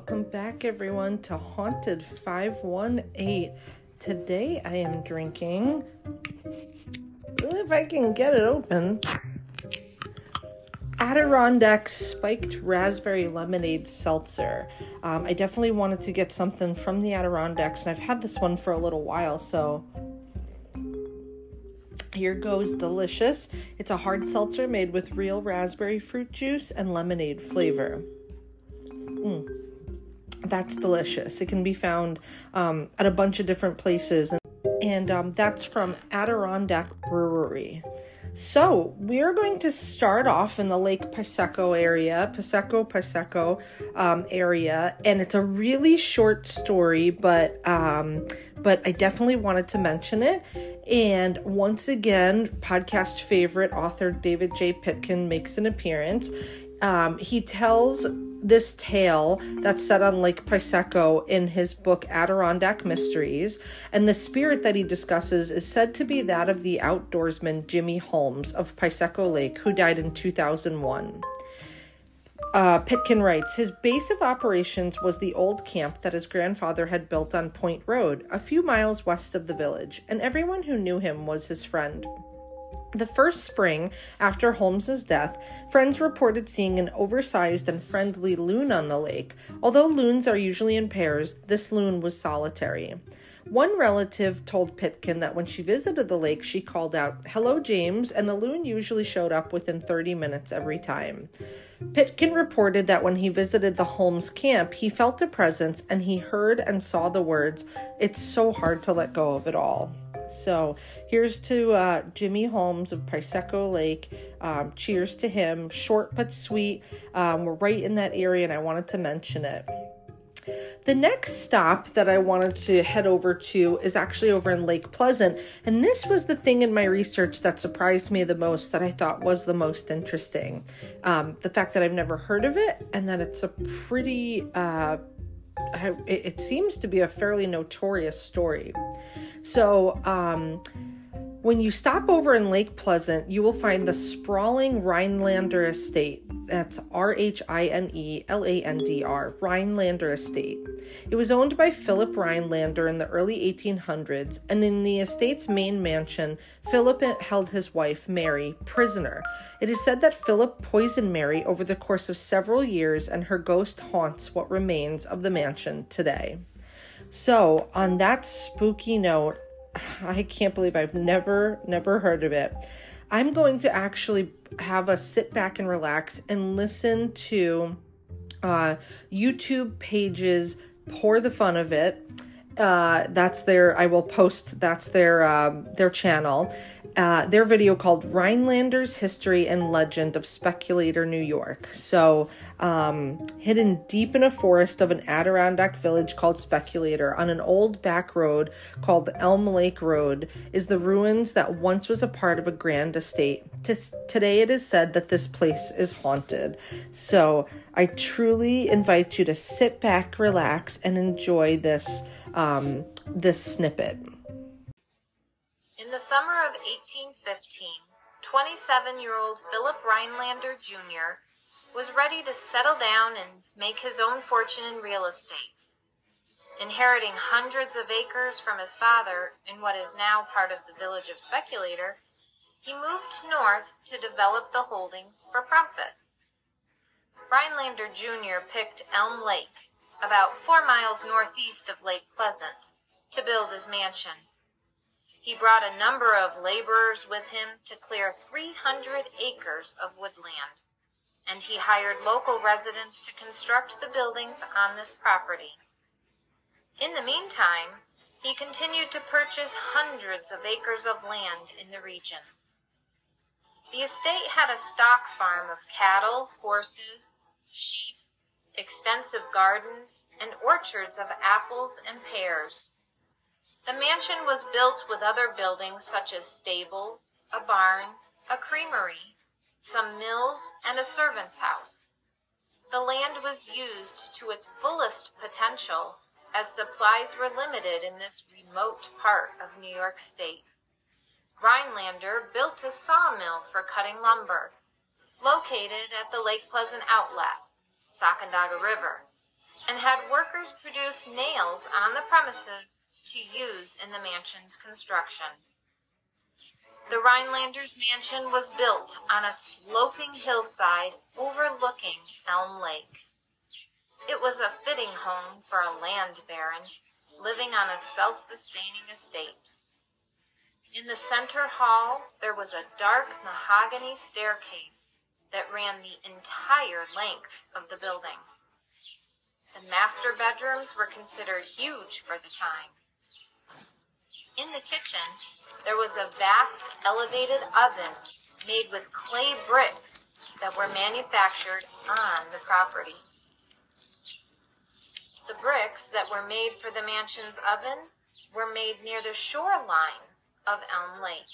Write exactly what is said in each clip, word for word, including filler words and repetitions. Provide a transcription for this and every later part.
Welcome back, everyone, to Haunted five one eight. Today I am drinking, if I can get it open, Adirondack Spiked Raspberry Lemonade Seltzer. Um, I definitely wanted to get something from the Adirondacks, and I've had this one for a little while, so here goes. Delicious. It's a hard seltzer made with real raspberry fruit juice and lemonade flavor. Mm. That's delicious. It can be found um, at a bunch of different places, and, and um, that's from Adirondack Brewery. So we're going to start off in the Lake Piseco area, Piseco, Piseco um, area, and it's a really short story, but um, but I definitely wanted to mention it. And once again, podcast favorite author David J. Pitkin makes an appearance. Um, he tells this tale that's set on Lake Piseco in his book Adirondack Mysteries, and the spirit that he discusses is said to be that of the outdoorsman Jimmy Holmes of Piseco Lake, who died in two thousand one. Uh, Pitkin writes, his base of operations was the old camp that his grandfather had built on Point Road, a few miles west of the village, and everyone who knew him was his friend. The first spring after Holmes's death, friends reported seeing an oversized and friendly loon on the lake. Although loons are usually in pairs, this loon was solitary. One relative told Pitkin that when she visited the lake, she called out, "Hello, James," and the loon usually showed up within thirty minutes every time. Pitkin reported that when he visited the Holmes camp, he felt a presence and he heard and saw the words, "It's so hard to let go of it all." So here's to uh, Jimmy Holmes of Piseco Lake. Um, cheers to him. Short but sweet. Um, we're right in that area, and I wanted to mention it. The next stop that I wanted to head over to is actually over in Lake Pleasant. And this was the thing in my research that surprised me the most, that I thought was the most interesting. Um, the fact that I've never heard of it, and that it's a pretty... Uh, it, it seems to be a fairly notorious story. So, um, when you stop over in Lake Pleasant, you will find the sprawling Rhinelander Estate. That's R H I N E L A N D R, Rhinelander Estate. It was owned by Philip Rhinelander in the early eighteen hundreds, and in the estate's main mansion, Philip held his wife, Mary, prisoner. It is said that Philip poisoned Mary over the course of several years, and her ghost haunts what remains of the mansion today. So, on that spooky note, I can't believe I've never, never heard of it. I'm going to actually have us sit back and relax and listen to uh, YouTube pages Pour the Fun of It. Uh, that's their, I will post, that's their, um, their channel. Uh, their video called Rhinelander's History and Legend of Speculator, New York. So, um, hidden deep in a forest of an Adirondack village called Speculator, on an old back road called Elm Lake Road, is the ruins that once was a part of a grand estate. T- today it is said that this place is haunted. So, I truly invite you to sit back, relax, and enjoy this, um, this snippet. In the summer of eighteen fifteen, twenty-seven-year-old Philip Rhinelander Junior was ready to settle down and make his own fortune in real estate. Inheriting hundreds of acres from his father in what is now part of the village of Speculator, he moved north to develop the holdings for profit. Rhinelander Junior picked Elm Lake, about four miles northeast of Lake Pleasant, to build his mansion. He brought a number of laborers with him to clear three hundred acres of woodland, and he hired local residents to construct the buildings on this property. In the meantime, he continued to purchase hundreds of acres of land in the region. The estate had a stock farm of cattle, horses, sheep, extensive gardens, and orchards of apples and pears. The mansion was built with other buildings such as stables, a barn, a creamery, some mills, and a servant's house. The land was used to its fullest potential, as supplies were limited in this remote part of New York State. Rhinelander built a sawmill for cutting lumber, located at the Lake Pleasant Outlet, Sacandaga River, and had workers produce nails on the premises to use in the mansion's construction. The Rhinelanders' mansion was built on a sloping hillside overlooking Elm Lake. It was a fitting home for a land baron living on a self-sustaining estate. In the center hall, there was a dark mahogany staircase that ran the entire length of the building. The master bedrooms were considered huge for the time. In the kitchen, there was a vast elevated oven made with clay bricks that were manufactured on the property. The bricks that were made for the mansion's oven were made near the shoreline of Elm Lake.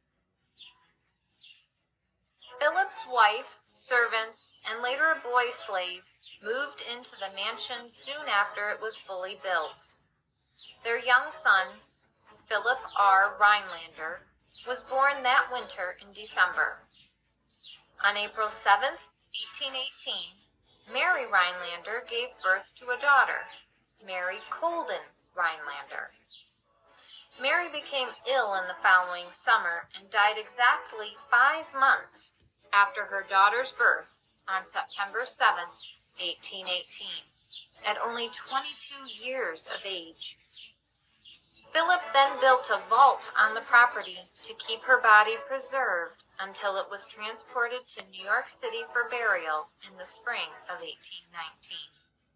Philip's wife, servants, and later a boy slave moved into the mansion soon after it was fully built. Their young son, Philip R. Rhinelander, was born that winter in December. On April seventh, eighteen eighteen, Mary Rhinelander gave birth to a daughter, Mary Colden Rhinelander. Mary became ill in the following summer and died exactly five months after her daughter's birth on September seventh, eighteen eighteen, at only twenty-two years of age. Philip then built a vault on the property to keep her body preserved until it was transported to New York City for burial in the spring of eighteen nineteen.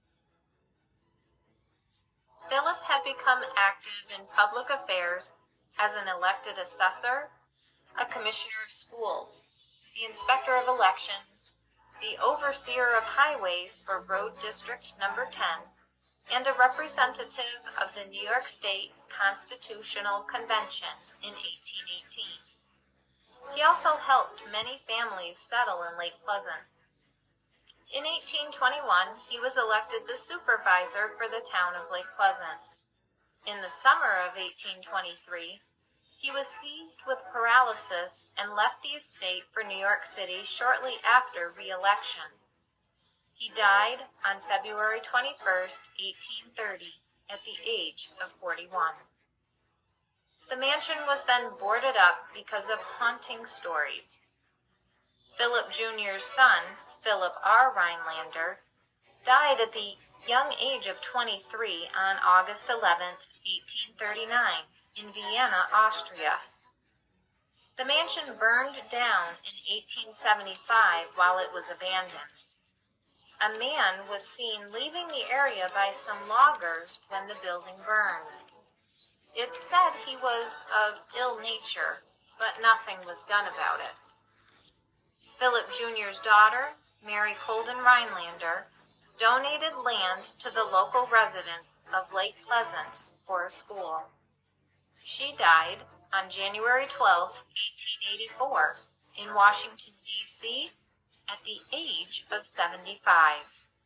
Philip had become active in public affairs as an elected assessor, a commissioner of schools, the inspector of elections, the overseer of highways for Road District Number ten, and a representative of the New York State Constitutional Convention in eighteen eighteen. He also helped many families settle in Lake Pleasant. In eighteen twenty-one, he was elected the supervisor for the town of Lake Pleasant. In the summer of eighteen twenty-three, he was seized with paralysis and left the estate for New York City shortly after re-election. He died on February twenty-first, eighteen thirty, at the age of forty-one. The mansion was then boarded up because of haunting stories. Philip Junior's son, Philip R. Rhinelander, died at the young age of twenty-three on August eleventh, eighteen thirty-nine, in Vienna, Austria. The mansion burned down in eighteen seventy-five while it was abandoned. A man was seen leaving the area by some loggers when the building burned. It said he was of ill nature, but nothing was done about it. Philip Junior's daughter, Mary Colden Rhinelander, donated land to the local residents of Lake Pleasant for a school. She died on January twelfth, eighteen eighty-four, in Washington, D C, at the age of seventy-five.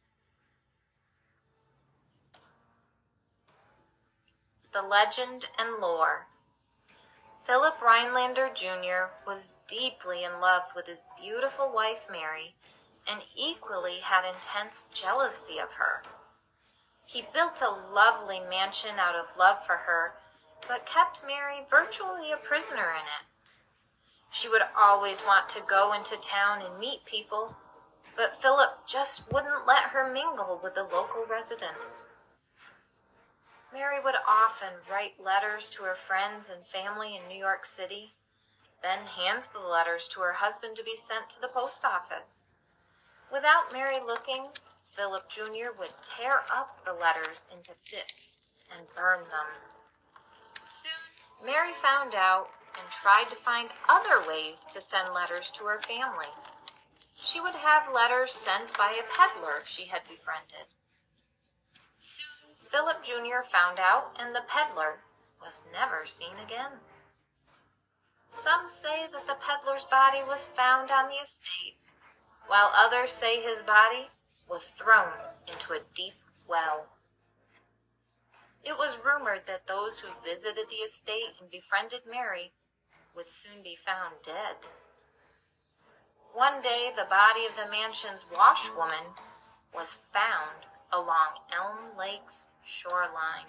The legend and lore. Philip Rhinelander Junior was deeply in love with his beautiful wife Mary and equally had intense jealousy of her. He built a lovely mansion out of love for her, but kept Mary virtually a prisoner in it. She would always want to go into town and meet people, but Philip just wouldn't let her mingle with the local residents. Mary would often write letters to her friends and family in New York City, then hand the letters to her husband to be sent to the post office. Without Mary looking, Philip Junior would tear up the letters into bits and burn them. Soon, Mary found out and tried to find other ways to send letters to her family. She would have letters sent by a peddler she had befriended. Soon, Philip Junior found out, and the peddler was never seen again. Some say that the peddler's body was found on the estate, while others say his body was thrown into a deep well. It was rumored that those who visited the estate and befriended Mary would soon be found dead. One day, the body of the mansion's washwoman was found along Elm Lake's shoreline.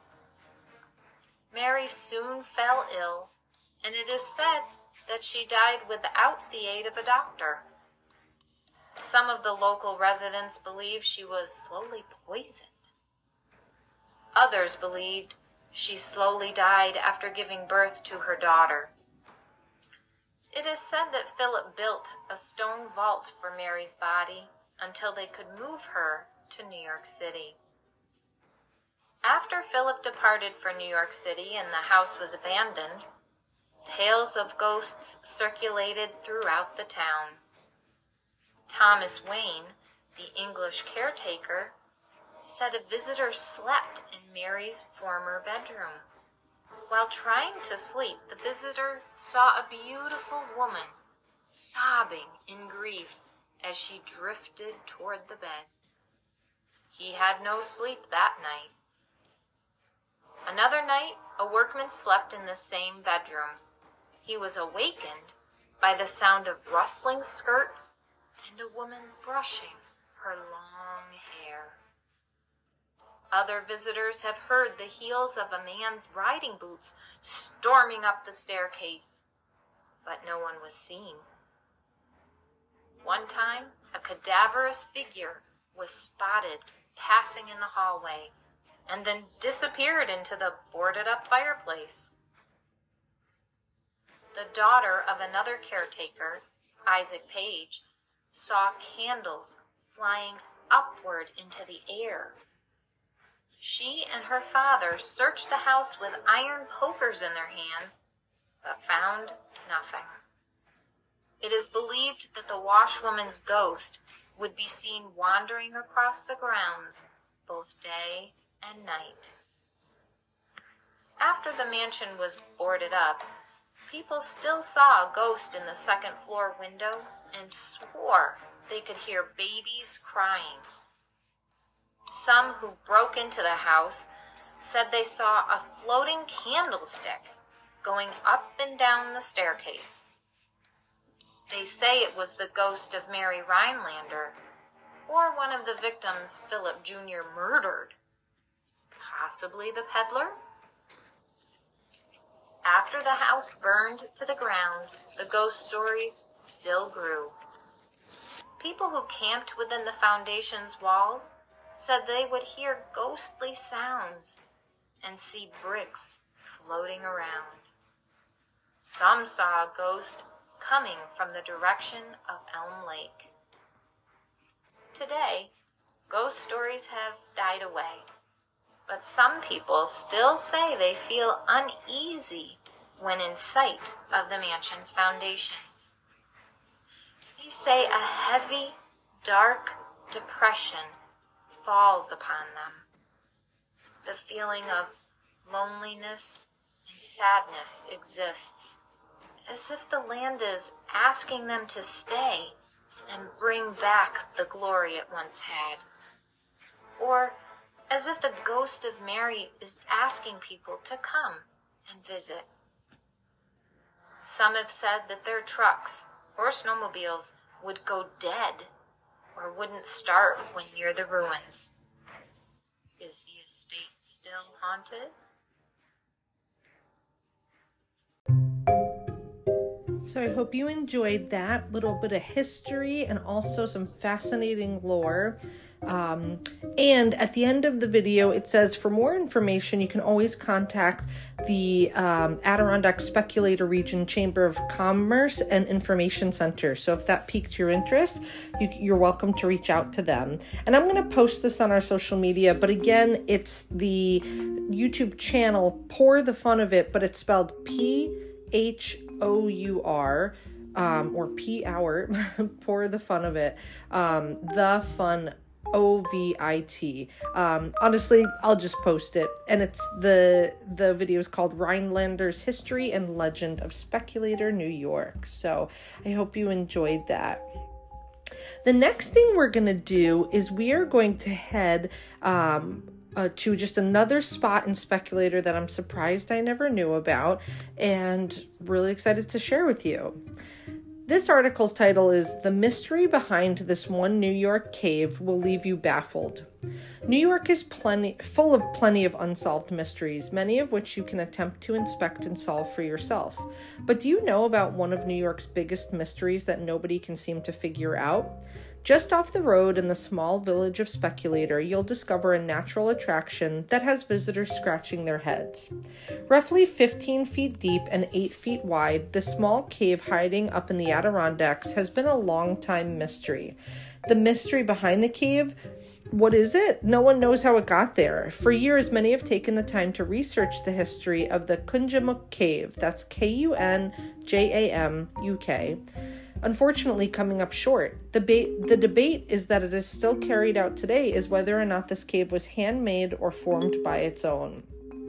Mary soon fell ill, and it is said that she died without the aid of a doctor. Some of the local residents believe she was slowly poisoned. Others believed she slowly died after giving birth to her daughter. It is said that Philip built a stone vault for Mary's body until they could move her to New York City. After Philip departed for New York City and the house was abandoned, tales of ghosts circulated throughout the town. Thomas Wayne, the English caretaker, said a visitor slept in Mary's former bedroom. While trying to sleep, the visitor saw a beautiful woman sobbing in grief as she drifted toward the bed. He had no sleep that night. Another night, a workman slept in the same bedroom. He was awakened by the sound of rustling skirts and a woman brushing her long hair. Other visitors have heard the heels of a man's riding boots storming up the staircase, but no one was seen. One time, a cadaverous figure was spotted passing in the hallway and then disappeared into the boarded-up fireplace. The daughter of another caretaker, Isaac Page, saw candles flying upward into the air. She and her father searched the house with iron pokers in their hands, but found nothing. It is believed that the washwoman's ghost would be seen wandering across the grounds both day and night. After the mansion was boarded up, people still saw a ghost in the second floor window and swore they could hear babies crying. Some who broke into the house said they saw a floating candlestick going up and down the staircase. They say it was the ghost of Mary Rhinelander, or one of the victims Philip Junior murdered. Possibly the peddler? After the house burned to the ground, the ghost stories still grew. People who camped within the foundation's walls said they would hear ghostly sounds and see bricks floating around. Some saw a ghost coming from the direction of Elm Lake. Today, ghost stories have died away, but some people still say they feel uneasy when in sight of the mansion's foundation. They say a heavy, dark depression falls upon them. The feeling of loneliness and sadness exists, as if the land is asking them to stay and bring back the glory it once had, or as if the ghost of Mary is asking people to come and visit. Some have said that their trucks or snowmobiles would go dead or wouldn't start when near the ruins. Is the estate still haunted? So I hope you enjoyed that little bit of history and also some fascinating lore. Um, and at the end of the video, it says for more information, you can always contact the um, Adirondack Speculator Region Chamber of Commerce and Information Center. So if that piqued your interest, you, you're welcome to reach out to them. And I'm going to post this on our social media, but again, it's the YouTube channel Pour the Fun of It, but it's spelled P H O U R, um, or P Hour, Pour the Fun of It, um, the fun O V I T. Um, honestly, I'll just post it. And it's the, the video is called Rhinelander's History and Legend of Speculator, New York. So I hope you enjoyed that. The next thing we're going to do is we are going to head, um, Uh, to just another spot in Speculator that I'm surprised I never knew about and really excited to share with you. This article's title is "The Mystery Behind This One New York Cave Will Leave You Baffled." New York is plenty full of plenty of unsolved mysteries, many of which you can attempt to inspect and solve for yourself. But do you know about one of New York's biggest mysteries that nobody can seem to figure out? Just off the road in the small village of Speculator, you'll discover a natural attraction that has visitors scratching their heads. Roughly fifteen feet deep and eight feet wide, the small cave hiding up in the Adirondacks has been a long-time mystery. The mystery behind the cave, what is it? No one knows how it got there. For years, many have taken the time to research the history of the Kunjamuk Cave. That's K U N J A M U K. Unfortunately, coming up short. The, ba- the debate is that it is still carried out today is whether or not this cave was handmade or formed by its own.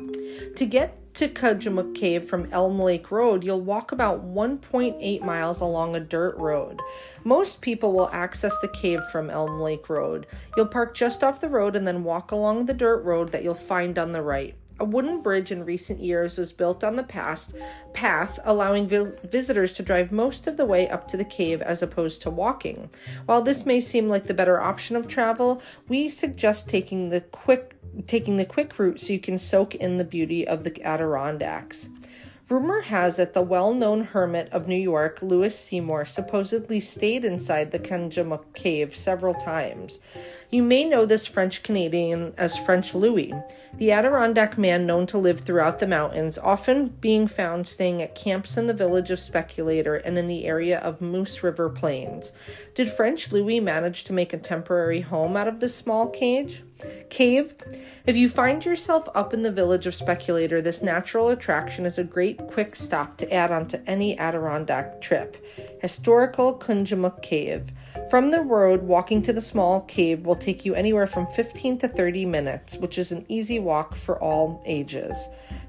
To get to Kunjamuk Cave from Elm Lake Road, you'll walk about one point eight miles along a dirt road. Most people will access the cave from Elm Lake Road. You'll park just off the road and then walk along the dirt road that you'll find on the right. A wooden bridge in recent years was built on the past path, allowing vis- visitors to drive most of the way up to the cave as opposed to walking. While this may seem like the better option of travel, we suggest taking the quick taking the quick route so you can soak in the beauty of the Adirondacks. Rumor has it the well-known hermit of New York, Louis Seymour, supposedly stayed inside the Kunjamuk Cave several times. You may know this French Canadian as French Louis, the Adirondack man known to live throughout the mountains, often being found staying at camps in the village of Speculator and in the area of Moose River Plains. Did French Louis manage to make a temporary home out of this small cage? Cave? If you find yourself up in the village of Speculator, this natural attraction is a great quick stop to add on to any Adirondack trip. Historical Kunjamuk Cave. From the road, walking to the small cave will take you anywhere from fifteen to thirty minutes, which is an easy walk for all ages.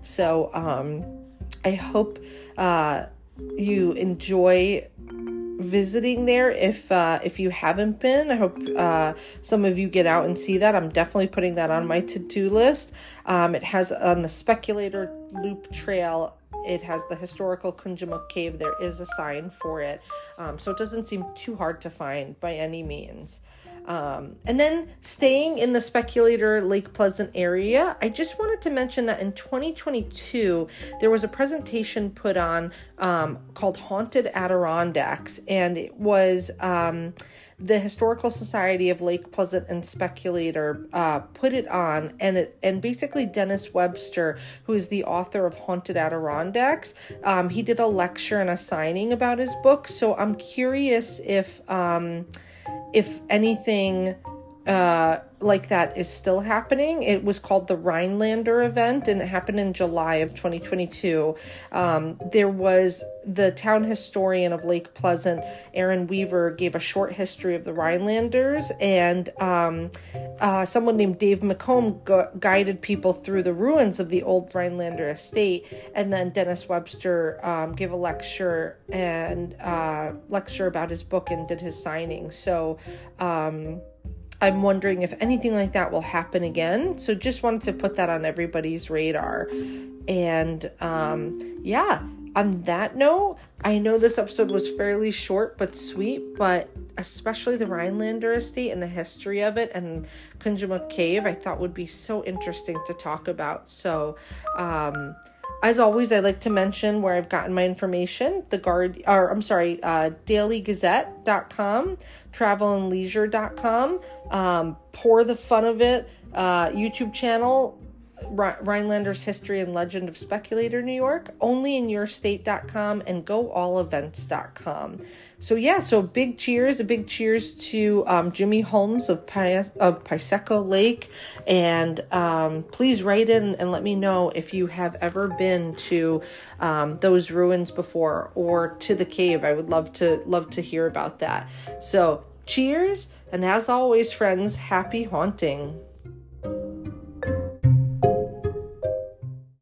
So um, I hope uh, you enjoy visiting there. If uh, if you haven't been, I hope uh, some of you get out and see that. I'm definitely putting that on my to-do list. Um, it has on the Speculator Loop Trail, it has the historical Kunjamuk Cave. There is a sign for it. Um, so it doesn't seem too hard to find by any means. Um, and then staying in the Speculator Lake Pleasant area, I just wanted to mention that in twenty twenty-two, there was a presentation put on um, called Haunted Adirondacks, and it was um, the Historical Society of Lake Pleasant and Speculator uh, put it on, and it and basically Dennis Webster, who is the author of Haunted Adirondacks, um, he did a lecture and a signing about his book. So I'm curious if um, if anything uh, like that is still happening. It was called the Rhinelander event, and it happened in July of twenty twenty-two. Um, there was the town historian of Lake Pleasant, Aaron Weaver, gave a short history of the Rhinelanders, and um, uh, someone named Dave McComb gu- guided people through the ruins of the old Rhinelander estate, and then Dennis Webster um, gave a lecture and uh, lecture about his book and did his signing. So um, I'm wondering if anything like that will happen again. So just wanted to put that on everybody's radar. And um, yeah, on that note, I know this episode was fairly short but sweet, but especially the Rhinelander estate and the history of it and Kunjamuk Cave, I thought would be so interesting to talk about. So um, as always, I like to mention where I've gotten my information, the guard, or I'm sorry, uh, daily gazette dot com, travel and leisure dot com, um, Pour the Fun of It, uh, YouTube channel, Rhinelander's History and Legend of Speculator, New York, only in your state dot com, and go all events dot com. So yeah, so big cheers, a big cheers to um, Jimmy Holmes of Pi- of Piseco Lake, and um, please write in and let me know if you have ever been to um, those ruins before or to the cave. I would love to love to hear about that. So cheers, and as always, friends, happy haunting.